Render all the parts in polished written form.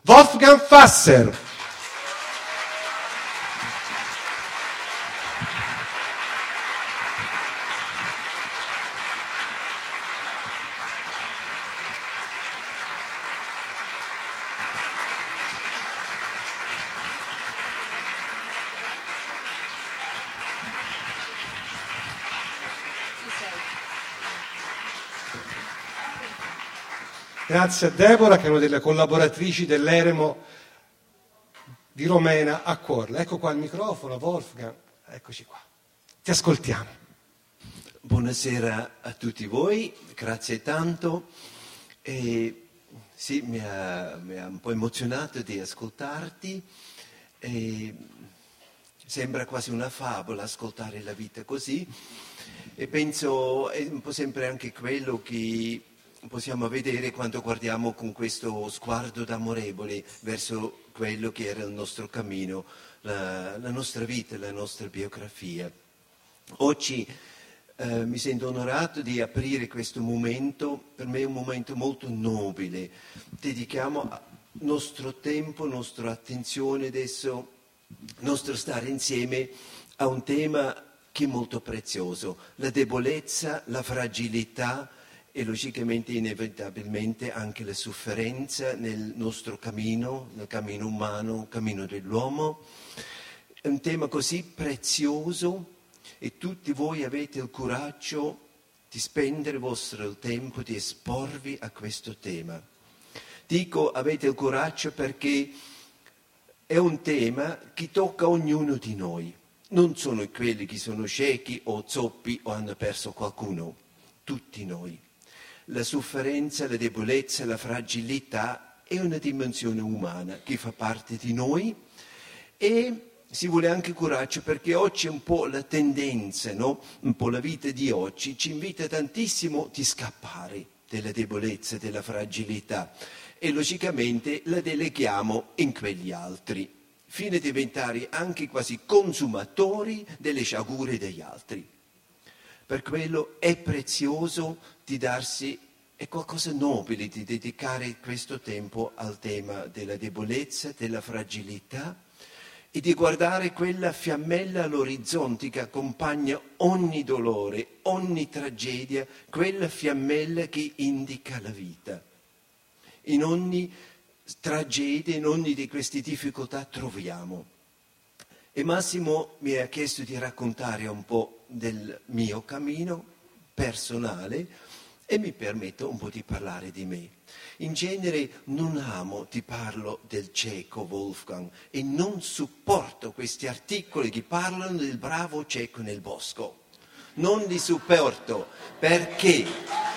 Wolfgang Fasser. Grazie a Deborah, che è una delle collaboratrici dell'Eremo di Romena a Cuorla. Ecco qua il microfono, Wolfgang, eccoci qua. Ti ascoltiamo. Buonasera a tutti voi, grazie tanto. Sì, mi ha un po' emozionato di ascoltarti. Sembra quasi una favola ascoltare la vita così. E penso è un po' sempre anche quello che possiamo vedere quando guardiamo con questo sguardo d'amorevole verso quello che era il nostro cammino, la nostra vita, la nostra biografia. Oggi mi sento onorato di aprire questo momento, per me è un momento molto nobile. Dedichiamo nostro tempo, nostra attenzione adesso, nostro stare insieme a un tema che è molto prezioso, la debolezza, la fragilità e logicamente, inevitabilmente, anche la sofferenza nel nostro cammino, nel cammino umano, cammino dell'uomo. È un tema così prezioso e tutti voi avete il coraggio di spendere il vostro tempo, di esporvi a questo tema. Dico avete il coraggio perché è un tema che tocca ognuno di noi. Non sono quelli che sono ciechi o zoppi o hanno perso qualcuno, tutti noi. La sofferenza, la debolezza, la fragilità è una dimensione umana che fa parte di noi e si vuole anche coraggio perché oggi è un po' la tendenza, no? Un po' la vita di oggi ci invita tantissimo di scappare della debolezza, della fragilità e logicamente la deleghiamo in quegli altri, fino a diventare anche quasi consumatori delle sciagure degli altri. Per quello è prezioso di darsi, è qualcosa nobile di dedicare questo tempo al tema della debolezza, della fragilità e di guardare quella fiammella all'orizzonte che accompagna ogni dolore, ogni tragedia, quella fiammella che indica la vita. In ogni tragedia, in ogni di queste difficoltà troviamo. E Massimo mi ha chiesto di raccontare un po' del mio cammino personale e mi permetto un po' di parlare di me. In genere non amo, ti parlo del cieco Wolfgang e non supporto questi articoli che parlano del bravo cieco nel bosco. Non li supporto. Perché?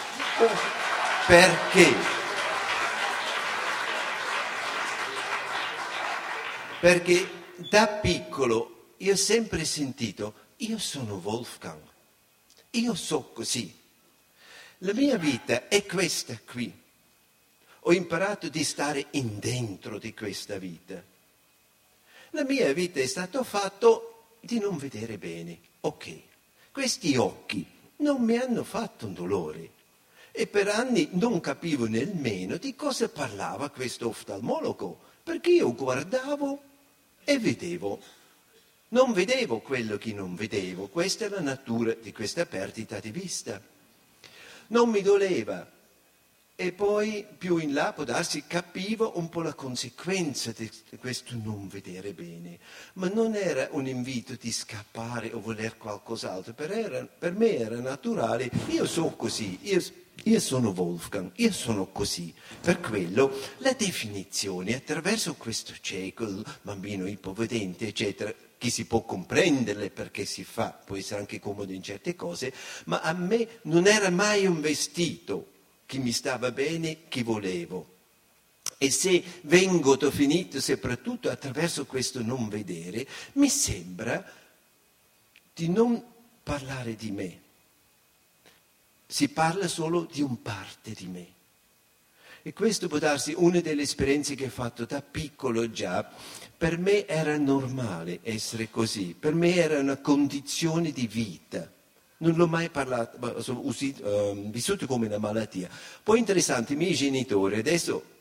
Perché da piccolo io ho sempre sentito, io sono Wolfgang, io so così. La mia vita è questa qui. Ho imparato di stare in dentro di questa vita. La mia vita è stata fatta di non vedere bene. Ok, questi occhi non mi hanno fatto un dolore. E per anni non capivo nemmeno di cosa parlava questo oftalmologo, perché io guardavo e vedevo. Non vedevo quello che non vedevo. Questa è la natura di questa perdita di vista. Non mi doleva. E poi più in là, può darsi, capivo un po' la conseguenza di questo non vedere bene. Ma non era un invito di scappare o voler qualcos'altro. Per me era naturale. Io so così, io sono Wolfgang, io sono così. Per quello la definizione attraverso questo cieco, il bambino ipovedente, eccetera, che si può comprenderle perché si fa, può essere anche comodo in certe cose, ma a me non era mai un vestito che mi stava bene, che volevo. E se vengo definito soprattutto attraverso questo non vedere, mi sembra di non parlare di me. Si parla solo di un parte di me. E questo può darsi una delle esperienze che ho fatto da piccolo già. Per me era normale essere così, per me era una condizione di vita. Non l'ho mai vissuto come una malattia. Poi interessante, i miei genitori, adesso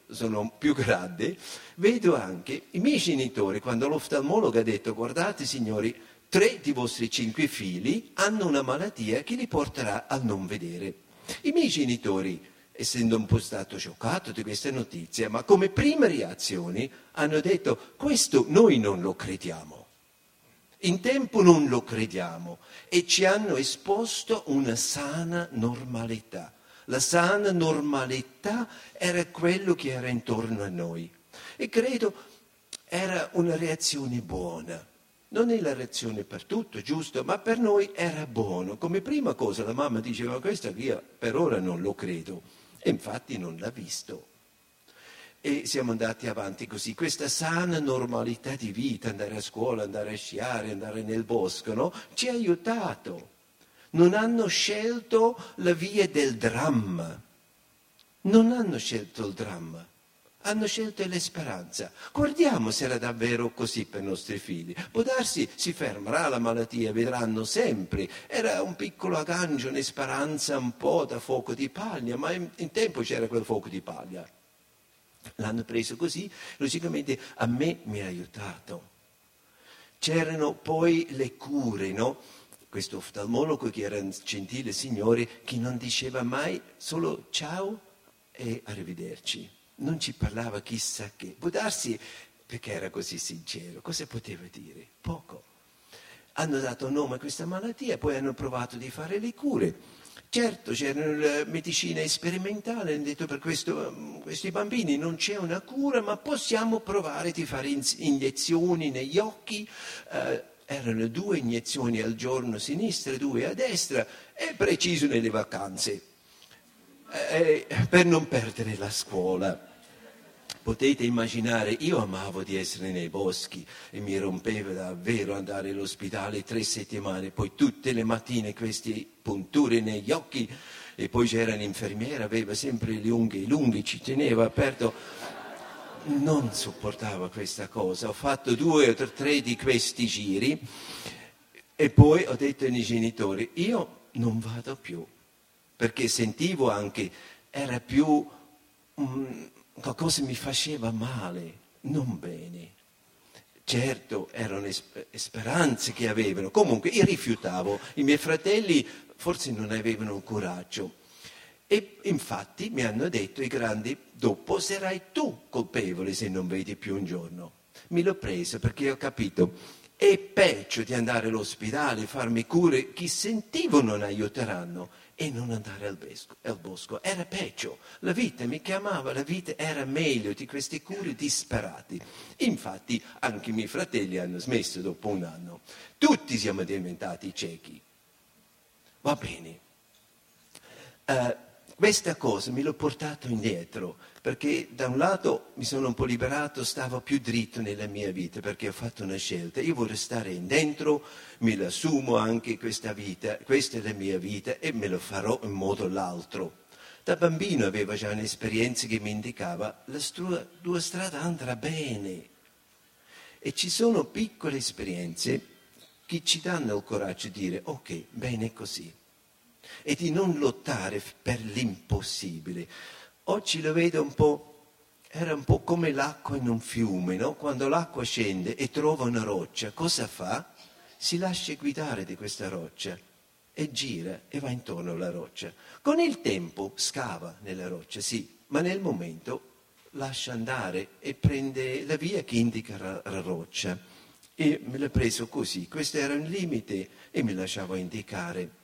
sono più grande, vedo anche i miei genitori, quando l'oftalmologo ha detto guardate signori, 3 di vostri 5 figli hanno una malattia che li porterà a non vedere. I miei genitori, essendo un po' stato scioccato di questa notizia, ma come prime reazioni hanno detto questo noi non lo crediamo. In tempo non lo crediamo e ci hanno esposto una sana normalità. La sana normalità era quello che era intorno a noi e credo era una reazione buona. Non è la reazione per tutto, giusto, ma per noi era buono. Come prima cosa la mamma diceva questa io per ora non lo credo e infatti non l'ha visto. E siamo andati avanti così, questa sana normalità di vita, andare a scuola, andare a sciare, andare nel bosco, no? Ci ha aiutato. Non hanno scelto la via del dramma, non hanno scelto il dramma, hanno scelto la speranza. Guardiamo se era davvero così per i nostri figli. Può darsi si fermerà la malattia, vedranno sempre. Era un piccolo aggancio, una speranza un po' da fuoco di paglia, ma in tempo c'era quel fuoco di paglia. L'hanno preso così, logicamente a me mi ha aiutato. C'erano poi le cure, no? Questo oftalmologo che era un gentile signore che non diceva mai solo ciao e arrivederci. Non ci parlava chissà che. Può darsi perché era così sincero. Cosa poteva dire? Poco. Hanno dato nome a questa malattia, poi hanno provato di fare le cure. Certo, c'era la medicina sperimentale, hanno detto per questi bambini non c'è una cura, ma possiamo provare di fare iniezioni negli occhi. Erano 2 iniezioni al giorno a sinistra, 2 a destra, e preciso nelle vacanze, per non perdere la scuola. Potete immaginare, io amavo di essere nei boschi e mi rompeva davvero andare all'ospedale 3 settimane, poi tutte le mattine queste punture negli occhi e poi c'era l'infermiera, aveva sempre le unghie lunghe, ci teneva aperto. Non sopportavo questa cosa, ho fatto 2 o 3 di questi giri e poi ho detto ai miei genitori, io non vado più, perché sentivo anche, era più... qualcosa mi faceva male, non bene. Certo, erano speranze che avevano. Comunque, io rifiutavo. I miei fratelli forse non avevano coraggio. E infatti mi hanno detto i grandi, dopo sarai tu colpevole se non vedi più un giorno. Me l'ho preso perché ho capito, è peggio di andare all'ospedale, farmi cure che sentivo non aiuteranno. E non andare al bosco, era peggio, la vita mi chiamava, la vita era meglio di queste cure disperate. Infatti anche i miei fratelli hanno smesso dopo 1 anno, tutti siamo diventati ciechi. Va bene, questa cosa me l'ho portato indietro, perché da un lato mi sono un po' liberato, stavo più dritto nella mia vita, perché ho fatto una scelta, io vorrei stare in dentro, me l'assumo anche questa vita, questa è la mia vita e me lo farò in modo o l'altro. Da bambino avevo già un'esperienza che mi indicava la tua strada andrà bene. E ci sono piccole esperienze che ci danno il coraggio di dire ok, bene così. E di non lottare per l'impossibile. Oggi lo vedo un po', era un po' come l'acqua in un fiume, no? Quando l'acqua scende e trova una roccia, cosa fa? Si lascia guidare di questa roccia e gira e va intorno alla roccia. Con il tempo scava nella roccia, sì, ma nel momento lascia andare e prende la via che indica la roccia. E me l'ho preso così, questo era un limite e mi lasciava indicare.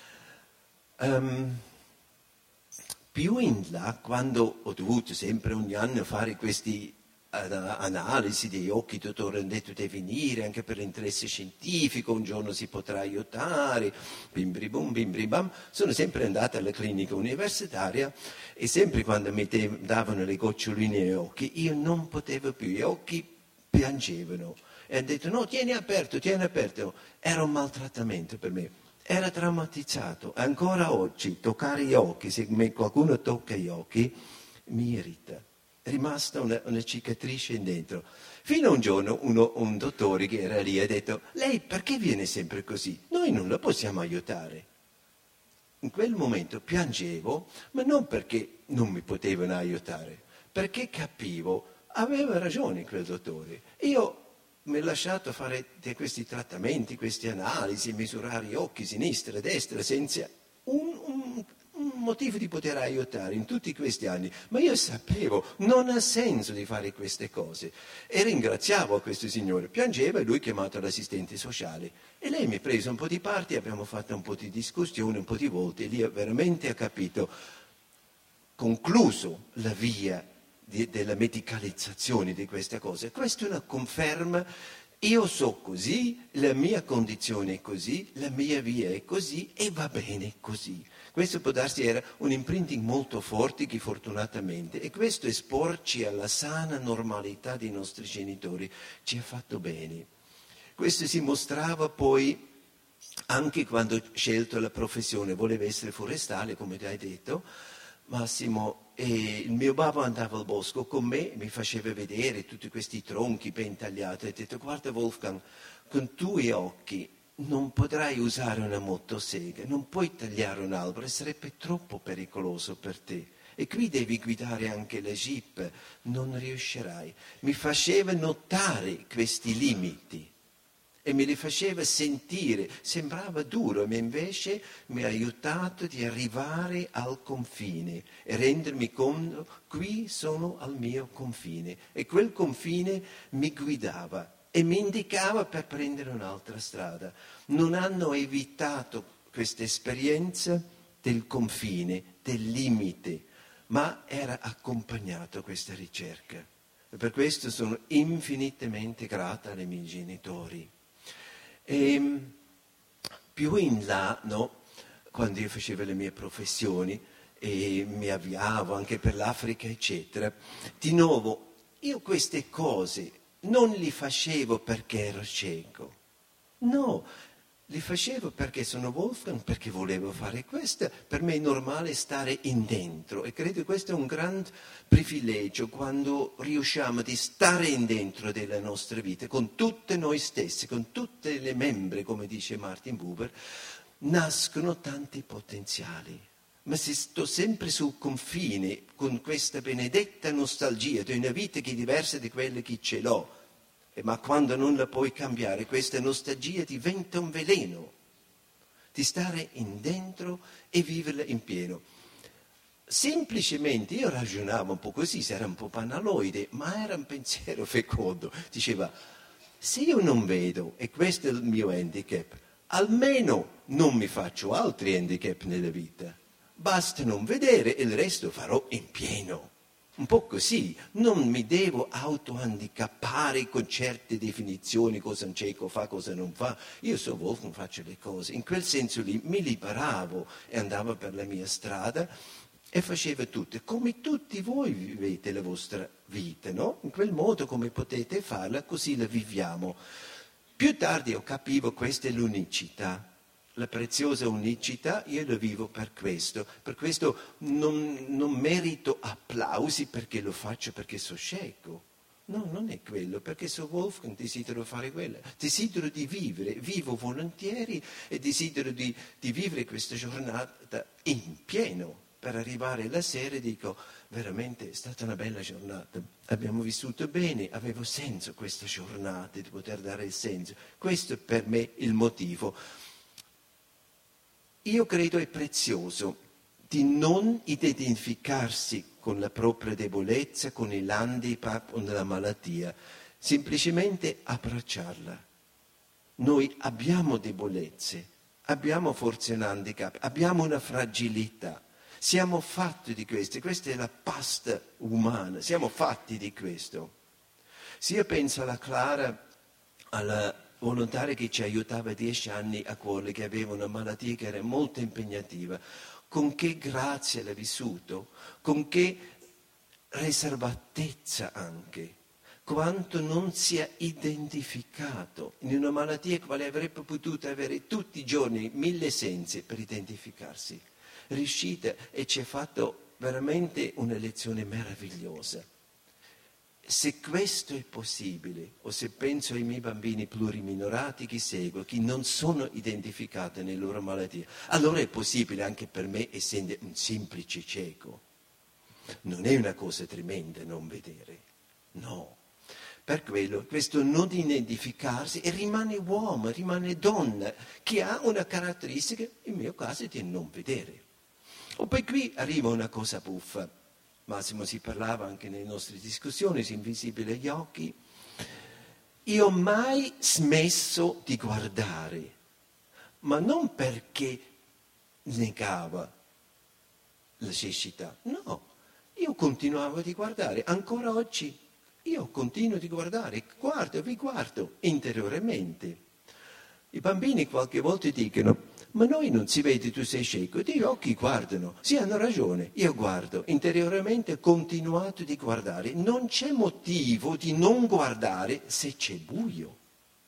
Più in là, quando ho dovuto sempre ogni anno fare queste analisi degli occhi, il dottore ha detto devi venire anche per l'interesse scientifico, un giorno si potrà aiutare, bim bim, sono sempre andato alla clinica universitaria e sempre quando mi davano le goccioline agli occhi, io non potevo più, gli occhi piangevano e hanno detto no, tieni aperto, era un maltrattamento per me. Era traumatizzato, ancora oggi toccare gli occhi, se qualcuno tocca gli occhi, mi irrita. È rimasta una cicatrice in dentro. Fino a un giorno un dottore che era lì ha detto, lei perché viene sempre così? Noi non la possiamo aiutare. In quel momento piangevo, ma non perché non mi potevano aiutare, perché capivo, aveva ragione quel dottore. Io mi ho lasciato fare questi trattamenti, queste analisi, misurare gli occhi, sinistra, destra, senza un motivo di poter aiutare in tutti questi anni. Ma io sapevo, non ha senso di fare queste cose. E ringraziavo questo signore. Piangeva e lui ha chiamato l'assistente sociale. E lei mi ha preso un po' di parte, abbiamo fatto un po' di discussione, un po' di volte, e lì veramente ha capito, concluso la via della medicalizzazione di queste cose. Questa è una conferma, io so così, la mia condizione è così, la mia via è così e va bene così. Questo può darsi era un imprinting molto forte che fortunatamente, e questo esporci alla sana normalità dei nostri genitori ci ha fatto bene. Questo si mostrava poi anche quando ho scelto la professione, volevo essere forestale come ti hai detto, Massimo, e il mio babbo andava al bosco con me, mi faceva vedere tutti questi tronchi ben tagliati, e ho detto guarda Wolfgang, con i tuoi occhi non potrai usare una motosega, non puoi tagliare un albero, sarebbe troppo pericoloso per te. E qui devi guidare anche la jeep, non riuscirai. Mi faceva notare questi limiti e me li faceva sentire, sembrava duro, ma invece mi ha aiutato di arrivare al confine e rendermi conto, qui sono al mio confine. E quel confine mi guidava e mi indicava per prendere un'altra strada. Non hanno evitato questa esperienza del confine, del limite, ma era accompagnato questa ricerca. E per questo sono infinitamente grata ai miei genitori. E più in là, no, quando io facevo le mie professioni e mi avviavo anche per l'Africa, eccetera, di nuovo, io queste cose non li facevo perché ero cieco, no, li facevo perché sono Wolfgang, perché volevo fare questo. Per me è normale stare in dentro e credo che questo è un grande privilegio quando riusciamo di stare in dentro della nostra vita, con tutte noi stessi, con tutte le membre, come dice Martin Buber, nascono tanti potenziali. Ma se sto sempre sul confine con questa benedetta nostalgia di una vita che è diversa di quella che ce l'ho, ma quando non la puoi cambiare, questa nostalgia diventa un veleno, di stare in dentro e viverla in pieno. Semplicemente io ragionavo un po' così, se era un po' banaloide, ma era un pensiero fecondo. Diceva, se io non vedo, e questo è il mio handicap, almeno non mi faccio altri handicap nella vita. Basta non vedere e il resto farò in pieno. Un po' così, non mi devo autohandicappare con certe definizioni, cosa un cieco fa, cosa non fa. Io so Wolfgang, faccio le cose. In quel senso lì mi liberavo e andavo per la mia strada e facevo tutto. Come tutti voi vivete la vostra vita, no? In quel modo come potete farla, così la viviamo. Più tardi io capivo questa è l'unicità. La preziosa unicità, io lo vivo per questo non merito applausi perché lo faccio perché sono cieco. No, non è quello, perché sono Wolfgang, desidero fare quello, desidero di vivere, vivo volentieri e desidero di vivere questa giornata in pieno. Per arrivare la sera e dico, veramente è stata una bella giornata, abbiamo vissuto bene, avevo senso questa giornata, di poter dare il senso. Questo è per me il motivo. Io credo è prezioso di non identificarsi con la propria debolezza, con il handicap, con la malattia, semplicemente abbracciarla. Noi abbiamo debolezze, abbiamo forse un handicap, abbiamo una fragilità, siamo fatti di questo, questa è la pasta umana, siamo fatti di questo. Se io penso alla Clara, alla volontaria che ci aiutava 10 anni a cuore, che aveva una malattia che era molto impegnativa, con che grazia l'ha vissuto, con che riservatezza anche, quanto non si è identificato in una malattia quale avrebbe potuto avere tutti i giorni 1000 sensi per identificarsi. Riuscita e ci ha fatto veramente una lezione meravigliosa. Se questo è possibile, o se penso ai miei bambini pluriminorati che seguo, che non sono identificati nelle loro malattie, allora è possibile anche per me, essendo un semplice cieco. Non è una cosa tremenda non vedere, no. Per quello, questo non identificarsi e rimane uomo, rimane donna, che ha una caratteristica, in mio caso, di non vedere. O poi qui arriva una cosa buffa. Massimo si parlava anche nelle nostre discussioni, si invisibile agli occhi. Io ho mai smesso di guardare, ma non perché negava la cecità, no, io continuavo di guardare, ancora oggi io continuo di guardare, guardo, vi guardo interiormente. I bambini qualche volta dicono, ma noi non si vede, tu sei cieco, e gli occhi guardano, sì hanno ragione, io guardo, interiormente ho continuato di guardare, non c'è motivo di non guardare se c'è buio.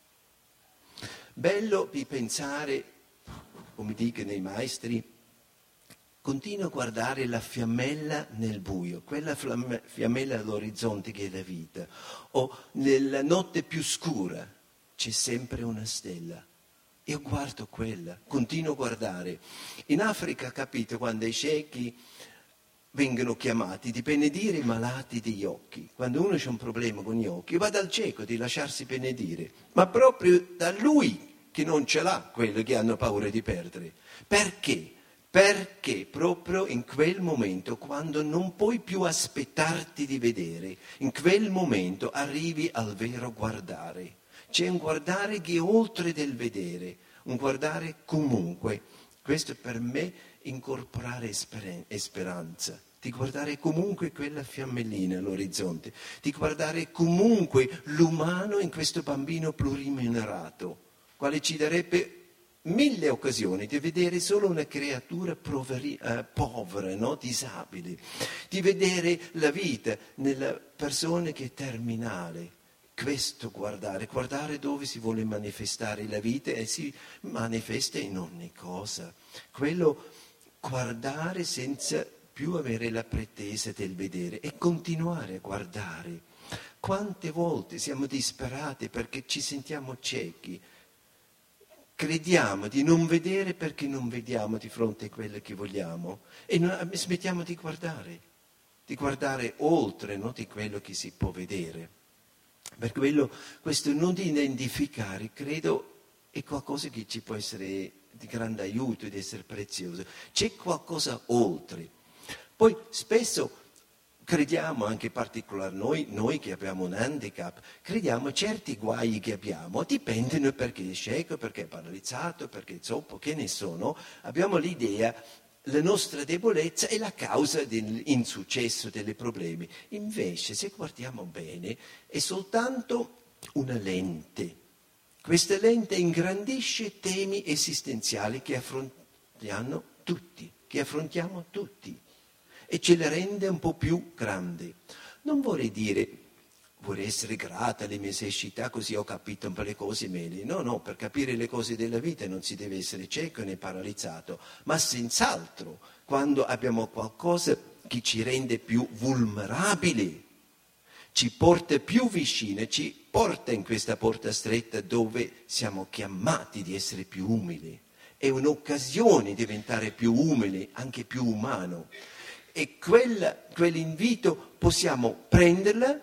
Bello di pensare, come dicono i maestri, continua a guardare la fiammella nel buio, quella fiammella all'orizzonte che è la vita, o nella notte più scura c'è sempre una stella. Io guardo quella, continuo a guardare. In Africa, capite, quando i ciechi vengono chiamati di benedire i malati degli occhi, quando uno c'ha un problema con gli occhi, va dal cieco di lasciarsi benedire, ma proprio da lui che non ce l'ha quello che hanno paura di perdere. Perché? Perché proprio in quel momento, quando non puoi più aspettarti di vedere, in quel momento arrivi al vero guardare. C'è un guardare che è oltre del vedere, un guardare comunque. Questo per me incorporare speranza, di guardare comunque quella fiammellina all'orizzonte, di guardare comunque l'umano in questo bambino plurigenerato, quale ci darebbe 1000 occasioni di vedere solo una creatura povera, no? Disabile, di vedere la vita nella persona che è terminale. Questo guardare dove si vuole manifestare la vita e si manifesta in ogni cosa. Quello guardare senza più avere la pretesa del vedere e continuare a guardare. Quante volte siamo disperati perché ci sentiamo ciechi? Crediamo di non vedere perché non vediamo di fronte a quello che vogliamo e smettiamo di guardare oltre, no, di quello che si può vedere. Per quello, questo non di identificare, credo, è qualcosa che ci può essere di grande aiuto, di essere prezioso. C'è qualcosa oltre. Poi spesso crediamo, anche in particolare noi che abbiamo un handicap, crediamo certi guai che abbiamo dipendono perché è cieco, perché è paralizzato, perché è zoppo, che ne sono. Abbiamo l'idea, la nostra debolezza è la causa dell'insuccesso, dei problemi. Invece, se guardiamo bene, è soltanto una lente. Questa lente ingrandisce temi esistenziali che affrontiamo tutti e ce le rende un po' più grandi. Non vorrei dire, vorrei essere grata alle mie cecità così ho capito un po' le cose meglio. No, per capire le cose della vita non si deve essere cieco né paralizzato, ma senz'altro quando abbiamo qualcosa che ci rende più vulnerabili, ci porta più vicini, ci porta in questa porta stretta dove siamo chiamati di essere più umili. È un'occasione di diventare più umili, anche più umano. E quell'invito possiamo prenderla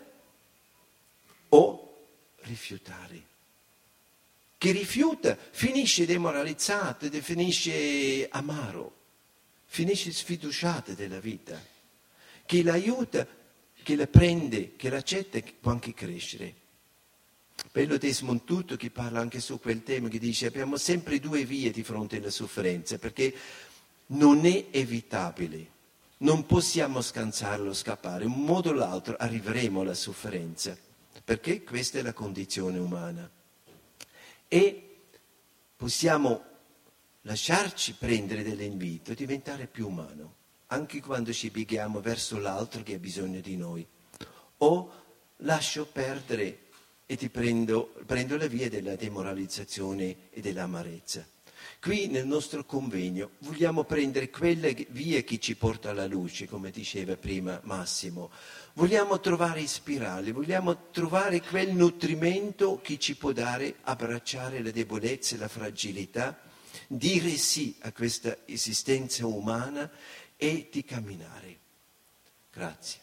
o rifiutare. Chi rifiuta finisce demoralizzato, finisce amaro, finisce sfiduciato della vita. Chi l'aiuta, chi la prende, chi l'accetta, può anche crescere. Bello Desmond Tutu che parla anche su quel tema, che dice abbiamo sempre due vie di fronte alla sofferenza, perché non è evitabile. Non possiamo scansarlo, scappare, in un modo o l'altro arriveremo alla sofferenza, perché questa è la condizione umana. E possiamo lasciarci prendere dall'invito e diventare più umano, anche quando ci pieghiamo verso l'altro che ha bisogno di noi. O lascio perdere e prendo la via della demoralizzazione e dell'amarezza. Qui nel nostro convegno vogliamo prendere quella via che ci porta alla luce, come diceva prima Massimo. Vogliamo trovare i spirali, vogliamo trovare quel nutrimento che ci può dare, abbracciare la debolezza e la fragilità, dire sì a questa esistenza umana e di camminare. Grazie.